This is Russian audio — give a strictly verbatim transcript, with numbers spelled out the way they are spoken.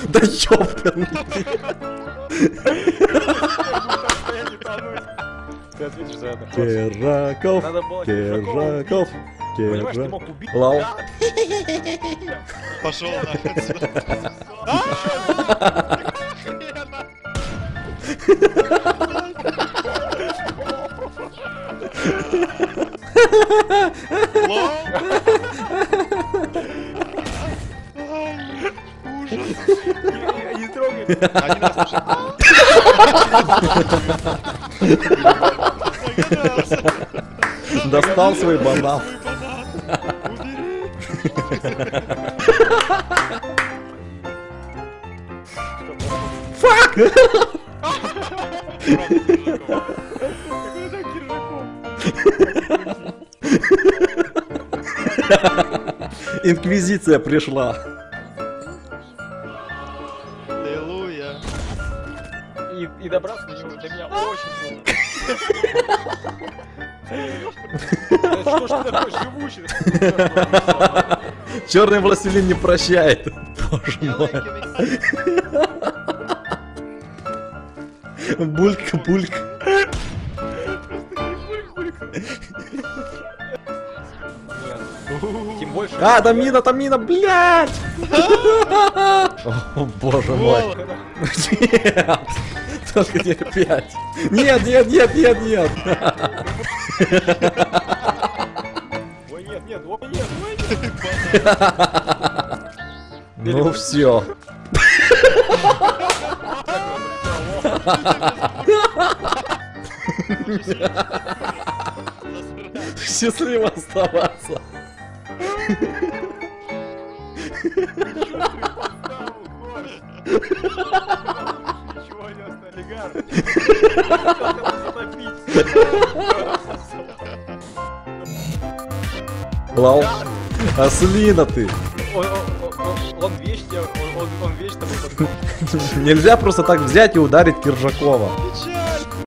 Да ёбаный. Ты ответишь за это. Кераков, Надо было Кераков, Понимаешь, ты Кераков. мог убить. Лау. Пошел нахуй. Не трогай. Один раз уже. Достал свой банан. Фак! Инквизиция пришла. Аллилуйя. И, и добраться до него для меня очень трудно. Что ж ты такой живучий? Черный властелин не прощает. Боже мой. Булька, булька. Тем больше. А, там мина, там мина, блядь! О, боже мой. Нет! Только не опять. Нет, нет, нет, нет, нет. Ой, нет, нет, ой, нет, ой, нет. Ну все. Счастливо оставаться. Ничего не осталигар. Лау. Ослина ты. Он, он, он, он вечно, он, он, он вечно. Нельзя просто так взять и ударить Киржакова. Печаль.